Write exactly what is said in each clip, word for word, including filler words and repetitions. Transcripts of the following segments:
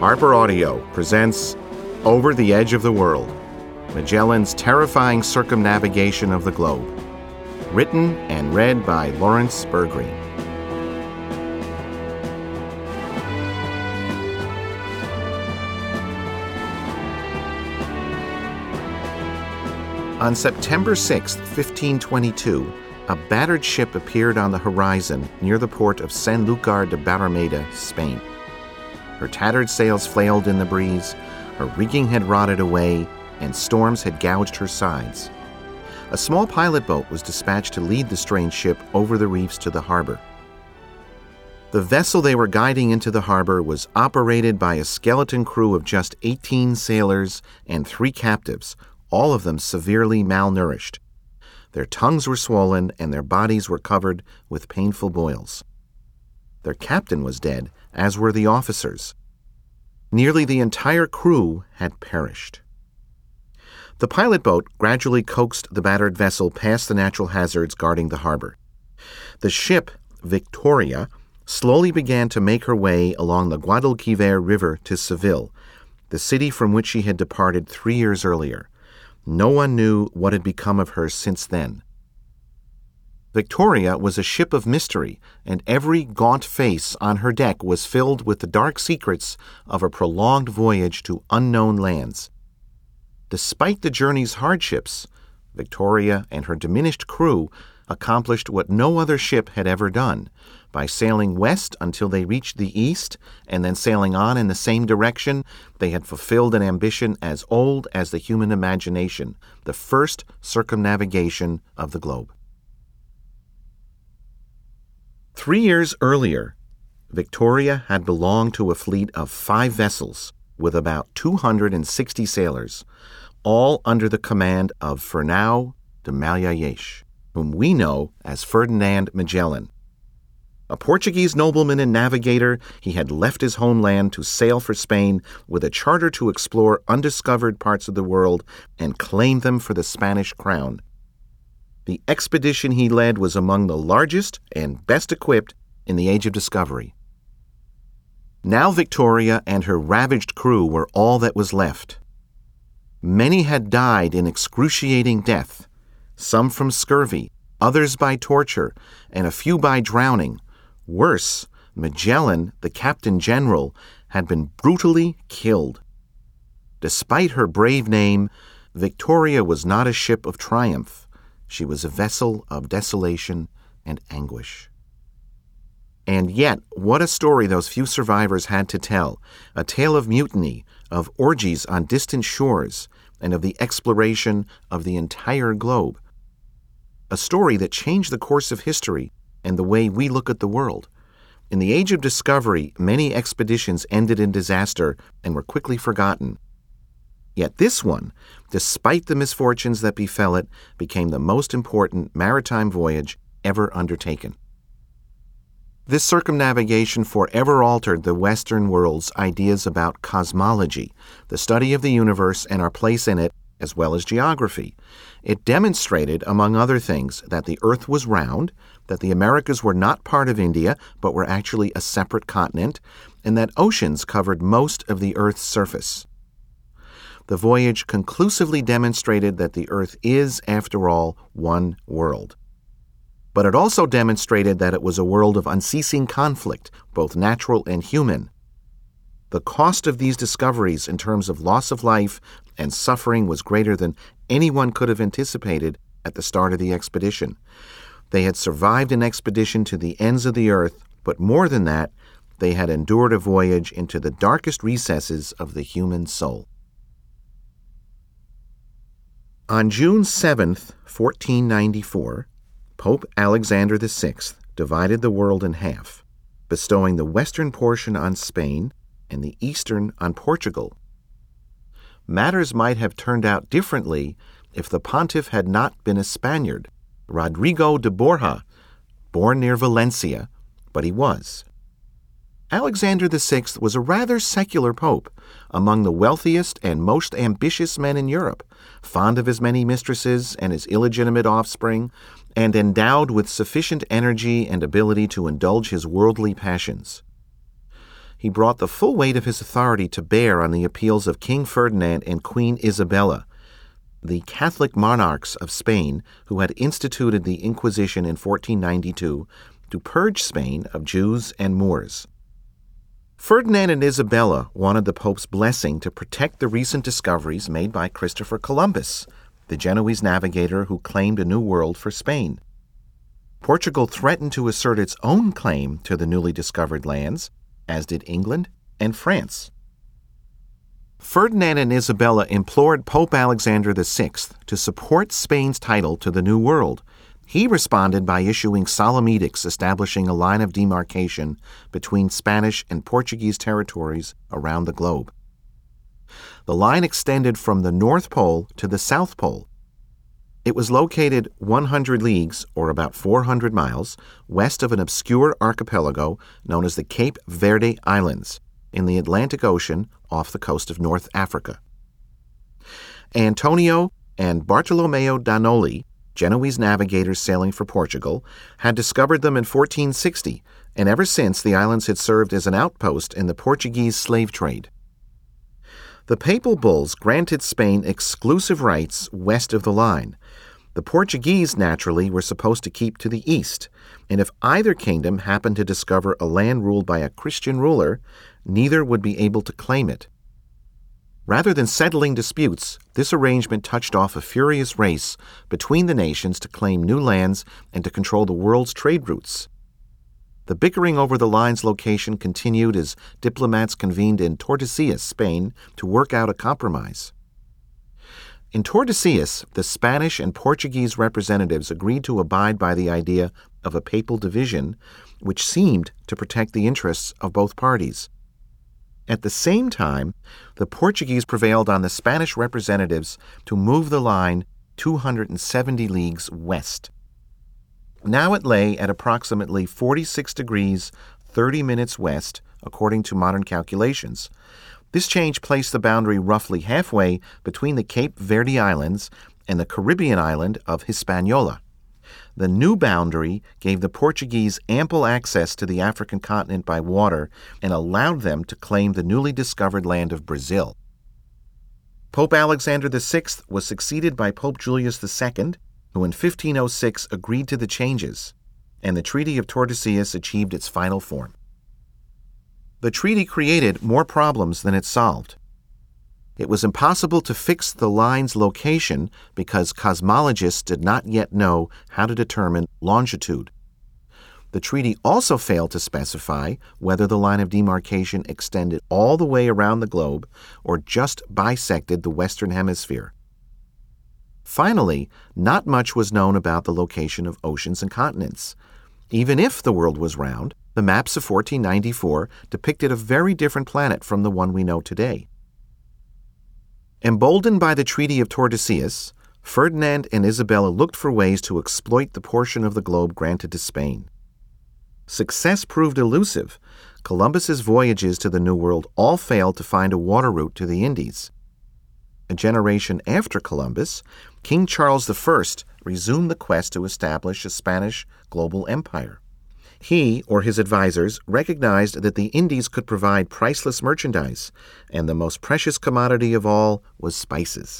Harper Audio presents Over the Edge of the World, Magellan's terrifying circumnavigation of the globe. Written and read by Lawrence Bergreen. On September sixth, fifteen twenty-two, a battered ship appeared on the horizon near the port of Sanlúcar de Barrameda, Spain. Her tattered sails flailed in the breeze, her rigging had rotted away, and storms had gouged her sides. A small pilot boat was dispatched to lead the strange ship over the reefs to the harbor. The vessel they were guiding into the harbor was operated by a skeleton crew of just eighteen sailors and three captives, all of them severely malnourished. Their tongues were swollen and their bodies were covered with painful boils. Their captain was dead, as were the officers. Nearly the entire crew had perished. The pilot boat gradually coaxed the battered vessel past the natural hazards guarding the harbor. The ship, Victoria, slowly began to make her way along the Guadalquivir River to Seville, the city from which she had departed three years earlier. No one knew what had become of her since then. Victoria was a ship of mystery, and every gaunt face on her deck was filled with the dark secrets of a prolonged voyage to unknown lands. Despite the journey's hardships, Victoria and her diminished crew accomplished what no other ship had ever done. By sailing west until they reached the east, and then sailing on in the same direction, they had fulfilled an ambition as old as the human imagination, the first circumnavigation of the globe. Three years earlier, Victoria had belonged to a fleet of five vessels with about two hundred sixty sailors, all under the command of Fernão de Magalhães, whom we know as Ferdinand Magellan. A Portuguese nobleman and navigator, he had left his homeland to sail for Spain with a charter to explore undiscovered parts of the world and claim them for the Spanish crown. The expedition he led was among the largest and best equipped in the Age of Discovery. Now Victoria and her ravaged crew were all that was left. Many had died in excruciating death, some from scurvy, others by torture, and a few by drowning. Worse, Magellan, the captain general, had been brutally killed. Despite her brave name, Victoria was not a ship of triumph. She was a vessel of desolation and anguish. And yet, what a story those few survivors had to tell, a tale of mutiny, of orgies on distant shores, and of the exploration of the entire globe. A story that changed the course of history and the way we look at the world. In the Age of Discovery, many expeditions ended in disaster and were quickly forgotten. Yet this one, despite the misfortunes that befell it, became the most important maritime voyage ever undertaken. This circumnavigation forever altered the Western world's ideas about cosmology, the study of the universe and our place in it, as well as geography. It demonstrated, among other things, that the Earth was round, that the Americas were not part of India, but were actually a separate continent, and that oceans covered most of the Earth's surface. The voyage conclusively demonstrated that the Earth is, after all, one world. But it also demonstrated that it was a world of unceasing conflict, both natural and human. The cost of these discoveries in terms of loss of life and suffering was greater than anyone could have anticipated at the start of the expedition. They had survived an expedition to the ends of the earth, but more than that, they had endured a voyage into the darkest recesses of the human soul. On June seventh, fourteen ninety-four, Pope Alexander the Sixth divided the world in half, bestowing the western portion on Spain and the eastern on Portugal. Matters might have turned out differently if the pontiff had not been a Spaniard, Rodrigo de Borja, born near Valencia, but he was. Alexander the Sixth was a rather secular pope, among the wealthiest and most ambitious men in Europe, fond of his many mistresses and his illegitimate offspring, and endowed with sufficient energy and ability to indulge his worldly passions. he brought the full weight of his authority to bear on the appeals of King Ferdinand and Queen Isabella, the Catholic monarchs of Spain who had instituted the Inquisition in fourteen ninety-two to purge Spain of Jews and Moors. Ferdinand and Isabella wanted the Pope's blessing to protect the recent discoveries made by Christopher Columbus, the Genoese navigator who claimed a new world for Spain. Portugal threatened to assert its own claim to the newly discovered lands, as did England and France. Ferdinand and Isabella implored Pope Alexander the Sixth to support Spain's title to the New World. He responded by issuing solemn edicts establishing a line of demarcation between Spanish and Portuguese territories around the globe. The line extended from the North Pole to the South Pole. It was located one hundred leagues, or about four hundred miles, west of an obscure archipelago known as the Cape Verde Islands, in the Atlantic Ocean off the coast of North Africa. Antonio and Bartolomeo da Noli, Genoese navigators sailing for Portugal, had discovered them in fourteen sixty, and ever since the islands had served as an outpost in the Portuguese slave trade. The papal bulls granted Spain exclusive rights west of the line. The Portuguese, naturally, were supposed to keep to the east, and if either kingdom happened to discover a land ruled by a Christian ruler, neither would be able to claim it. Rather than settling disputes, this arrangement touched off a furious race between the nations to claim new lands and to control the world's trade routes. The bickering over the line's location continued as diplomats convened in Tordesillas, Spain, to work out a compromise. In Tordesillas, the Spanish and Portuguese representatives agreed to abide by the idea of a papal division, which seemed to protect the interests of both parties. At the same time, the Portuguese prevailed on the Spanish representatives to move the line two hundred seventy leagues west. Now it lay at approximately forty-six degrees, thirty minutes west, according to modern calculations. This change placed the boundary roughly halfway between the Cape Verde Islands and the Caribbean island of Hispaniola. The new boundary gave the Portuguese ample access to the African continent by water and allowed them to claim the newly discovered land of Brazil. Pope Alexander the Sixth was succeeded by Pope Julius the Second, who in fifteen oh six agreed to the changes, and the Treaty of Tordesillas achieved its final form. The treaty created more problems than it solved. It was impossible to fix the line's location because cosmologists did not yet know how to determine longitude. The treaty also failed to specify whether the line of demarcation extended all the way around the globe or just bisected the Western Hemisphere. Finally, not much was known about the location of oceans and continents. Even if the world was round, the maps of fourteen ninety-four depicted a very different planet from the one we know today. Emboldened by the Treaty of Tordesillas, Ferdinand and Isabella looked for ways to exploit the portion of the globe granted to Spain. Success proved elusive. Columbus's voyages to the New World all failed to find a water route to the Indies. A generation after Columbus, King Charles the First resumed the quest to establish a Spanish global empire. He, or his advisors, recognized that the Indies could provide priceless merchandise, and the most precious commodity of all was spices.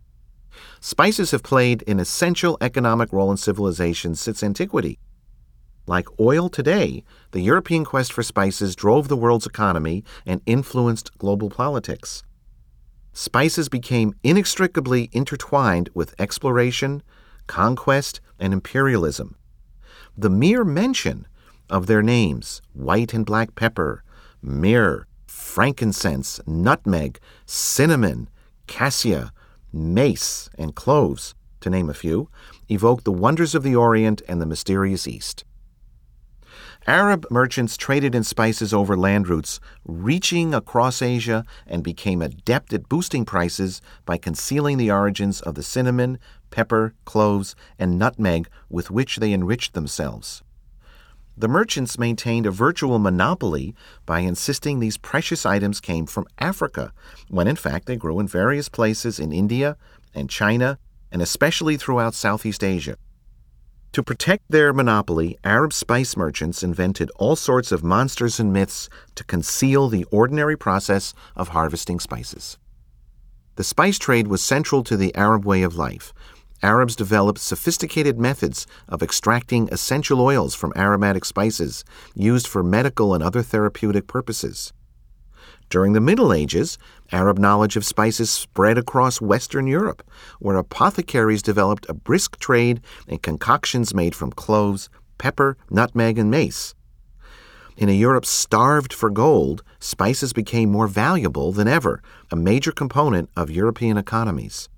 Spices have played an essential economic role in civilization since antiquity. Like oil today, the European quest for spices drove the world's economy and influenced global politics. Spices became inextricably intertwined with exploration, conquest, and imperialism. The mere mention of their names, white and black pepper, myrrh, frankincense, nutmeg, cinnamon, cassia, mace, and cloves, to name a few, evoked the wonders of the Orient and the mysterious East. Arab merchants traded in spices over land routes, reaching across Asia, and became adept at boosting prices by concealing the origins of the cinnamon, pepper, cloves, and nutmeg with which they enriched themselves. The merchants maintained a virtual monopoly by insisting these precious items came from Africa, when in fact they grew in various places in India and China, and especially throughout Southeast Asia. To protect their monopoly, Arab spice merchants invented all sorts of monsters and myths to conceal the ordinary process of harvesting spices. The spice trade was central to the Arab way of life. Arabs developed sophisticated methods of extracting essential oils from aromatic spices used for medical and other therapeutic purposes. During the Middle Ages, Arab knowledge of spices spread across Western Europe, where apothecaries developed a brisk trade in concoctions made from cloves, pepper, nutmeg, and mace. In a Europe starved for gold, spices became more valuable than ever, a major component of European economies.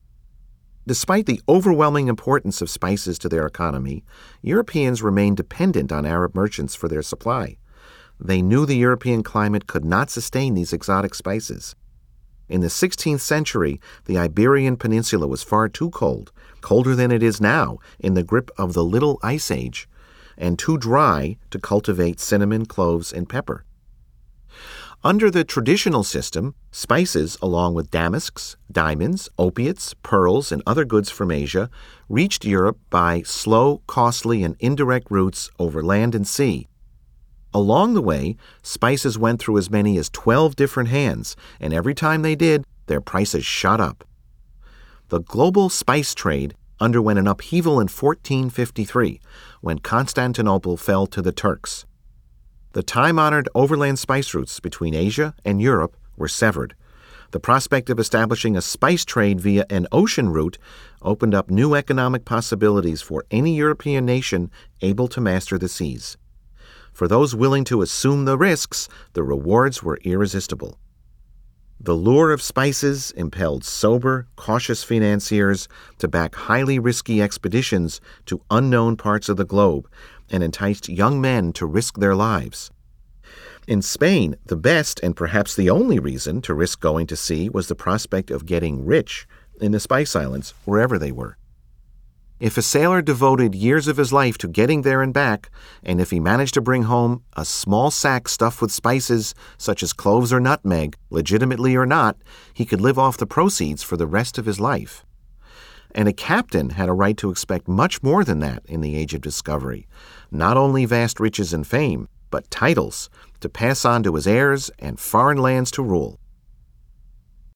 Despite the overwhelming importance of spices to their economy, Europeans remained dependent on Arab merchants for their supply. They knew the European climate could not sustain these exotic spices. In the sixteenth century, the Iberian Peninsula was far too cold, colder than it is now in the grip of the Little Ice Age, and too dry to cultivate cinnamon, cloves, and pepper. Under the traditional system, spices, along with damasks, diamonds, opiates, pearls, and other goods from Asia, reached Europe by slow, costly, and indirect routes over land and sea. Along the way, spices went through as many as twelve different hands, and every time they did, their prices shot up. The global spice trade underwent an upheaval in fourteen fifty-three, when Constantinople fell to the Turks. The time-honored overland spice routes between Asia and Europe were severed. The prospect of establishing a spice trade via an ocean route opened up new economic possibilities for any European nation able to master the seas. For those willing to assume the risks, the rewards were irresistible. The lure of spices impelled sober, cautious financiers to back highly risky expeditions to unknown parts of the globe and enticed young men to risk their lives. In Spain, the best and perhaps the only reason to risk going to sea was the prospect of getting rich in the Spice Islands, wherever they were. If a sailor devoted years of his life to getting there and back, and if he managed to bring home a small sack stuffed with spices such as cloves or nutmeg, legitimately or not, he could live off the proceeds for the rest of his life. And a captain had a right to expect much more than that in the age of discovery, not only vast riches and fame, but titles to pass on to his heirs and foreign lands to rule.